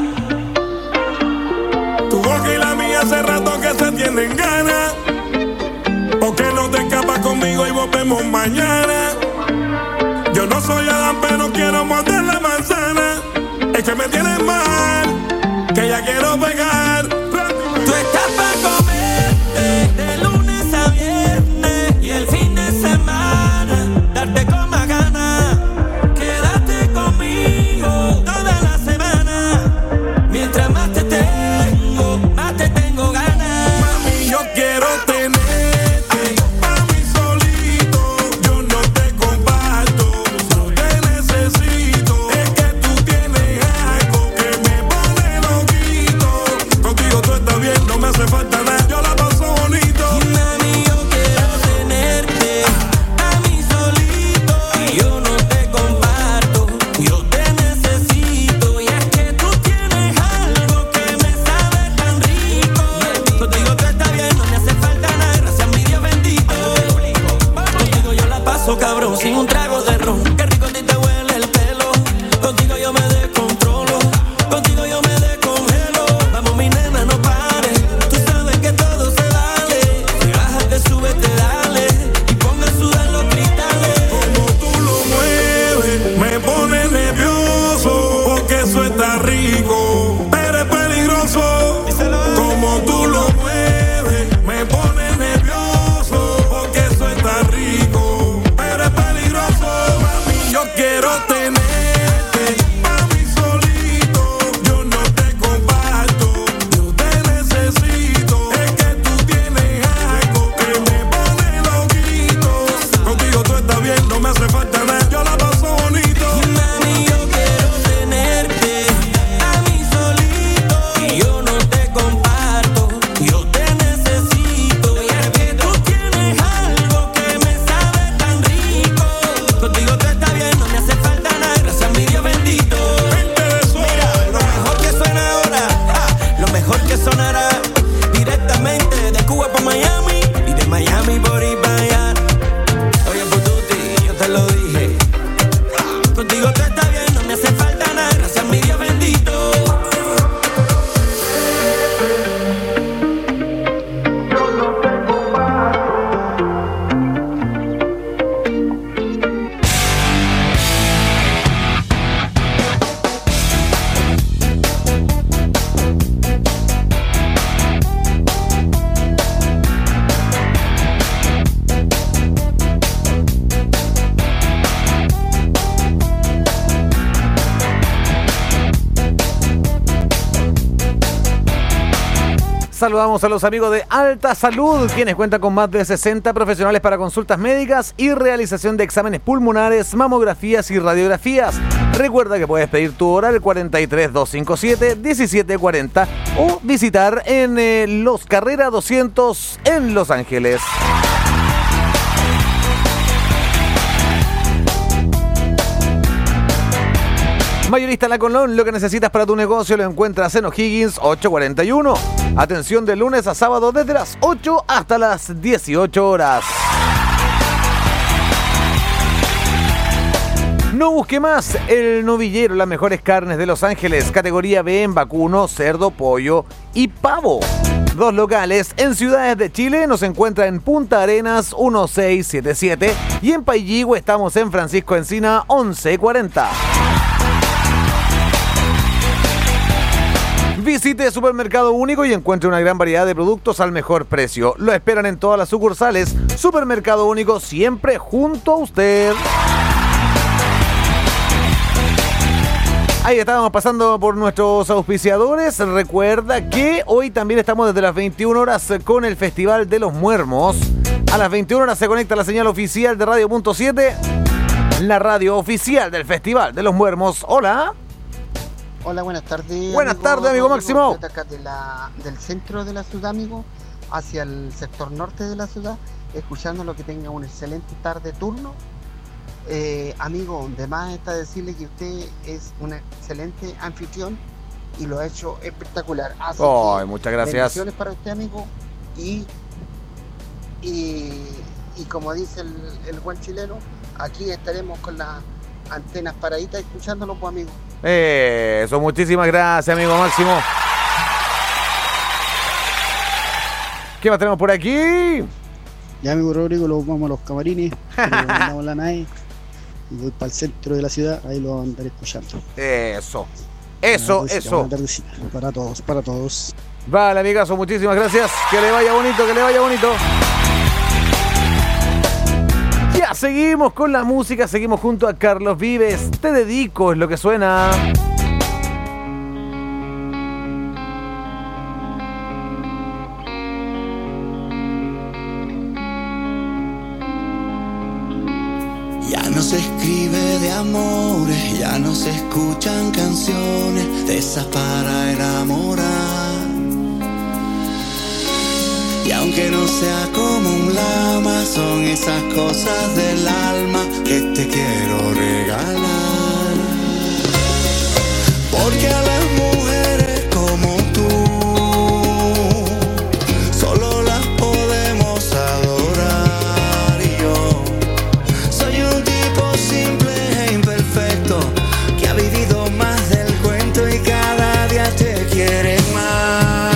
A: Tu boca y la mía hace rato que se tienen ganas. ¿Por qué no te escapas conmigo y volvemos mañana? Yo no soy Adán, pero quiero morder la manzana. Es que me tienes mal, que ya quiero pegar.
C: Tú estás para comerte de lunes a viernes y el fin de semana darte con más ganas. Quédate conmigo toda la semana. Mientras más te tengo, más te tengo ganas.
A: Mami, yo quiero tenerte pa' mí solito. Yo no te comparto, no te necesito. Es que tú tienes algo que me pone loquito. Contigo todo está bien, no me hace falta nada. Yo la paso bonito.
C: Mami, yo quiero tenerte a mí solito. Y yo no te comparto, yo te necesito. Y es que tú tienes algo que me sabe tan rico. Contigo todo está bien, no me hace falta nada. Gracias a mi Dios bendito. Contigo yo la paso cabrón, sin un trago de ron. Qué rico a ti te huele el pelo. Contigo yo me descontrolo. Contigo yo me descongelo. Vamos mi nena, no pares. Tú sabes que todo se vale. Si bajas te subes, te dale. Y ponga a sudar los cristales.
A: Como tú lo mueves, me pone nervioso. Porque eso está rico, pero es peligroso. Como tú lo mueves, me pone nervioso. Porque eso está rico, pero es peligroso.
K: saludamos a los amigos de Alta Salud, quienes cuentan con más de sesenta profesionales para consultas médicas y realización de exámenes pulmonares, mamografías y radiografías. Recuerda que puedes pedir tu hora al cuarenta y tres, doscientos cincuenta y siete, diecisiete cuarenta o visitar en eh, Los Carrera doscientos en Los Ángeles. Mayorista La Colón, lo que necesitas para tu negocio lo encuentras en O'Higgins ochocientos cuarenta y uno. Atención de lunes a sábado desde las ocho hasta las dieciocho horas. No busque más, El Novillero, las mejores carnes de Los Ángeles, categoría B en vacuno, cerdo, pollo y pavo. Dos locales en ciudades de Chile, nos encuentra en Punta Arenas dieciséis setenta y siete y en Pailligüe estamos en Francisco Encina once cuarenta. Visite Supermercado Único y encuentre una gran variedad de productos al mejor precio. Lo esperan en todas las sucursales. Supermercado Único, siempre junto a usted. Ahí estábamos pasando por nuestros auspiciadores. Recuerda que hoy también estamos desde las veintiuna horas con el Festival de los Muermos. A las veintiuna horas se conecta la señal oficial de Radio Punto siete, la radio oficial del Festival de los Muermos. Hola.
H: Hola, buenas tardes.
K: Buenas
H: amigo,
K: tardes, amigo Máximo.
H: Estoy acá de la, del centro de la ciudad, amigo, hacia el sector norte de la ciudad, escuchando lo que tenga una excelente tarde turno. Eh, amigo, de más está decirle que usted es un excelente anfitrión y lo ha hecho espectacular. Así
K: oh,
H: que,
K: muchas gracias.
H: Bendiciones para usted, amigo. Y, y, y como dice el, el buen chileno, aquí estaremos con las antenas paraditas escuchándolo, pues, amigo.
K: Eso, muchísimas gracias, amigo Máximo. ¿Qué más tenemos por aquí?
I: Ya, amigo Rodrigo, lo vamos a los camarines, lo mandamos a la nave y voy para el centro de la ciudad, ahí lo vamos a andar escuchando.
K: Eso, eso,
I: Buena
K: eso.
I: buena tardecita, para todos, para todos.
K: Vale, amigazo, muchísimas gracias. Que le vaya bonito, que le vaya bonito. Ya seguimos con la música, seguimos junto a Carlos Vives. Te dedico, es lo que suena.
C: Ya no se escribe de amores, ya no se escuchan canciones de esas para enamorar. Y aunque no sea como un lama, son esas cosas del alma que te quiero regalar. Porque a las mujeres como tú solo las podemos adorar. Y yo soy un tipo simple e imperfecto que ha vivido más del cuento y cada día te quiere más.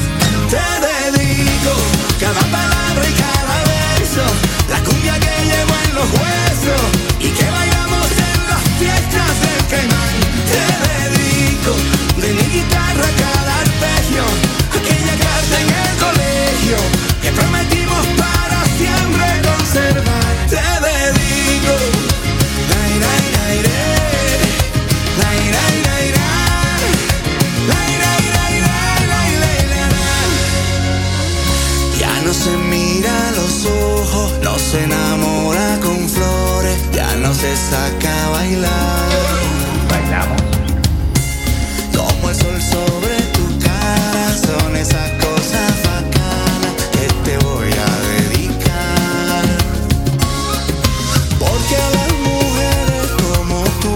C: Cada palabra y cada verso, la cumbia que llevo en los huesos y que bailamos en las fiestas del Caimán. Te dedico de mi guitarra cada arpegio, aquella carta en el colegio que prometimos para siempre conservar. Te dedico, lai, lai, lai, lai, lai, lai, lai, lai, lai, lai, lai, lai, lai. Ya no se mira a los ojos, no se enamora con flores, ya no se saca a bailar. Bailamos. Como el sol sobre tu cara, son esas cosas bacanas que te voy a dedicar. Porque a las mujeres como tú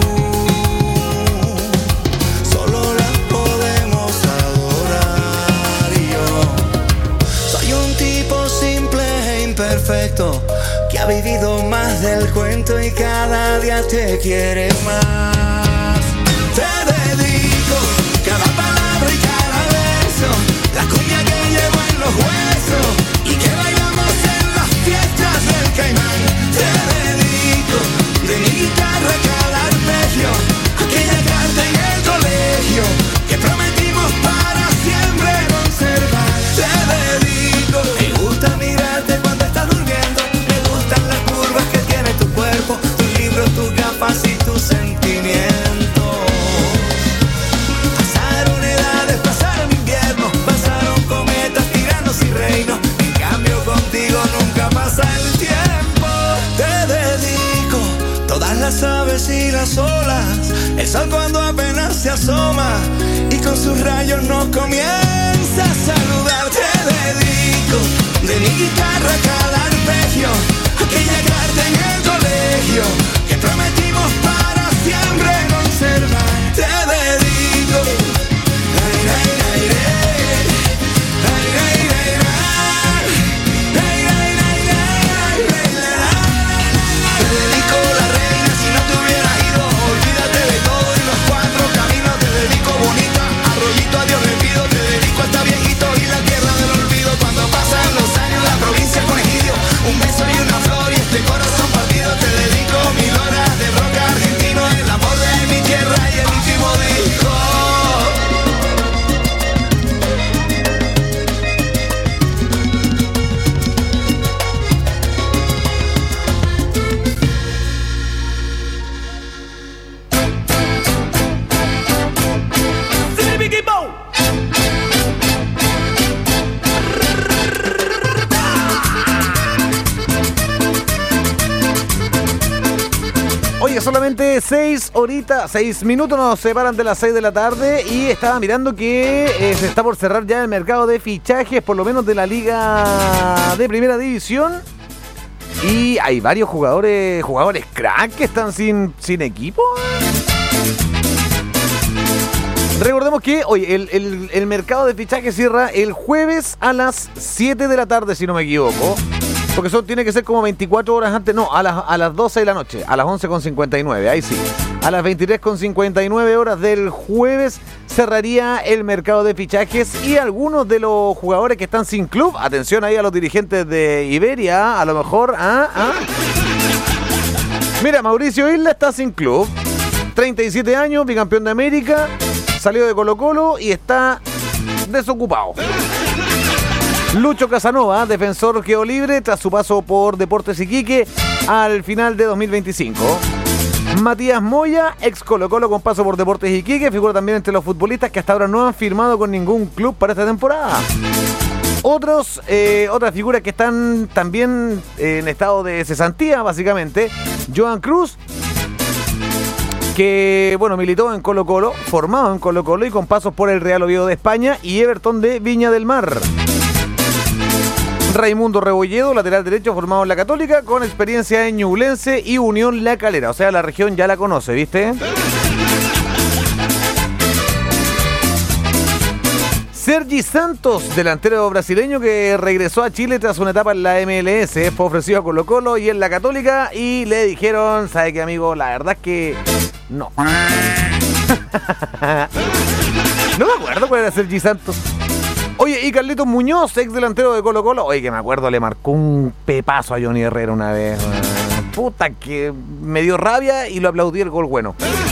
C: solo las podemos adorar. Y yo soy un tipo simple e imperfecto que ha vivido más del cuento y cada día te quiere más. Te dedico cada palabra y cada verso, la cumbia que llevo en los huesos y que bailamos en las fiestas del Caimán. Te dedico de mi guitarra cada arpegio, aquella carta en el colegio que prometimos para siempre conservar. Te dedico. Me gusta mirarte cuando estás durmiendo, me gustan las curvas que tiene tu cuerpo, tus libros, tus gafas y tus sentimientos.
A: olas y las olas, el sol cuando apenas se asoma y con sus rayos nos comienza a saludar. Te dedico de mi guitarra cada arpegio, aquella carta en el colegio que prometimos para siempre conservar. Te dedico ay, ay, ay, ay, ay, ay, ay, ay, ay, ay, ay, ay, te dedico la reina, si no te hubiera ido, olvídate de todo y los cuatro caminos. Te dedico bonita, arroyito, a Dios le pido. Te dedico hasta viejito y la tierra del olvido. Cuando pasan los años, la provincia con egidio, un beso y una flor y este corazón partido. Te dedico mil horas de rock argentino, el amor de mi tierra y el último disco.
K: Oye, solamente seis horitas, seis minutos nos separan de las seis de la tarde y estaba mirando que eh, se está por cerrar ya el mercado de fichajes, por lo menos de la Liga de Primera División. Y hay varios jugadores, jugadores crack que están sin, sin equipo. Recordemos que hoy el, el, el mercado de fichajes cierra el jueves a las siete de la tarde, si no me equivoco. Porque eso tiene que ser como veinticuatro horas antes, no, a las, a las doce de la noche, a las once con cincuenta y nueve, ahí sí. A las veintitrés con cincuenta y nueve horas del jueves cerraría el mercado de fichajes y algunos de los jugadores que están sin club, atención ahí a los dirigentes de Iberia, a lo mejor, ah, ah. Mira, Mauricio Isla está sin club, treinta y siete años, bicampeón de América, salió de Colo Colo y está desocupado. Lucho Casanova, defensor, quedó libre tras su paso por Deportes Iquique al final de dos mil veinticinco. Matías Moya, ex Colo Colo con paso por Deportes Iquique, figura también entre los futbolistas que hasta ahora no han firmado con ningún club para esta temporada. Otros, eh, otras figuras que están también en estado de cesantía, básicamente. Joan Cruz, que bueno, militó en Colo Colo, formado en Colo Colo y con pasos por el Real Oviedo de España y Everton de Viña del Mar. Raimundo Rebolledo, lateral derecho formado en la Católica, con experiencia en Ñublense y Unión La Calera. O sea, la región ya la conoce, ¿viste? Sergi Santos, delantero brasileño que regresó a Chile tras una etapa en la M L S, fue ofrecido a Colo Colo y en la Católica y le dijeron, ¿sabe qué, amigo? La verdad es que no. No me acuerdo cuál era Sergi Santos. Oye, y Carlitos Muñoz, ex delantero de Colo Colo. Oye, que me acuerdo, le marcó un pepazo a Johnny Herrera una vez. Puta, que me dio rabia y lo aplaudí el gol bueno.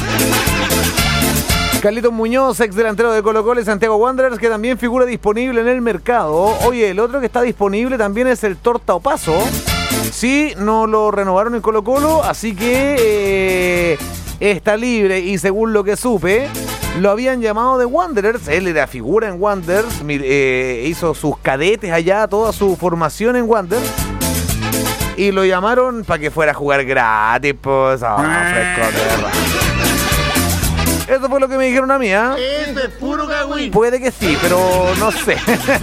K: Carlitos Muñoz, ex delantero de Colo Colo y Santiago Wanderers, que también figura disponible en el mercado. Oye, el otro que está disponible también es el Torta Opaso. Sí, no lo renovaron en Colo Colo, así que eh, está libre y según lo que supe, lo habían llamado de Wanderers. Él era figura en Wanderers, eh, hizo sus cadetes allá, toda su formación en Wanderers. Y lo llamaron para que fuera a jugar gratis, pues. Oh, fresco, de verdad. Eso fue lo que me dijeron a mí, ¿ah? ¿eh?
J: Eso es puro cagüín.
K: Puede que sí, pero no sé.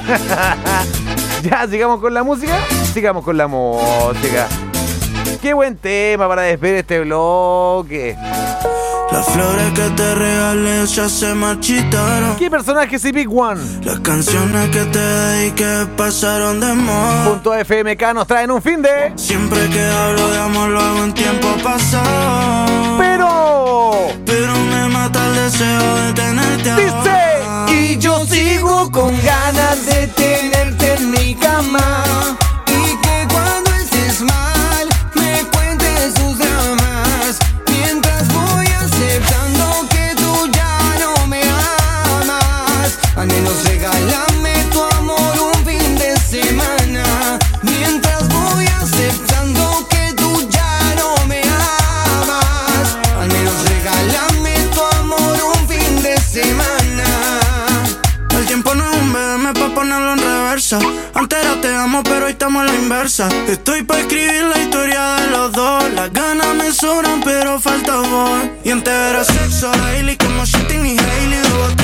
K: Ya, sigamos con la música. Sigamos con la música. Qué buen tema para despedir este bloque.
A: Las flores que te regalé ya se marchitaron.
K: ¿Qué personaje es Big One?
A: Las canciones que te dediqué pasaron de moda.
K: Punto F M K nos traen un fin de.
A: Siempre que hablo de amor lo hago en tiempo pasado.
K: Pero
A: Pero me mata el deseo de tenerte ahora.
K: Dice. Y yo sigo con ganas de tenerte en mi cama.
A: Y que cuando estés mal me cuentes tus dramas. Mientras voy aceptando que tú ya no me amas. Al menos regálame tu amor un fin de semana. Mientras voy aceptando que tú ya no me amas. Al menos regálame tu amor un fin de semana. El tiempo no es un B M pa' ponerlo en reversa. Antes era te amo pero hoy te
J: inversa. Estoy pa' escribir la historia de los dos. Las ganas me sobran pero falta amor. Y antes era sexo, Hailey como Shitty y Hailey.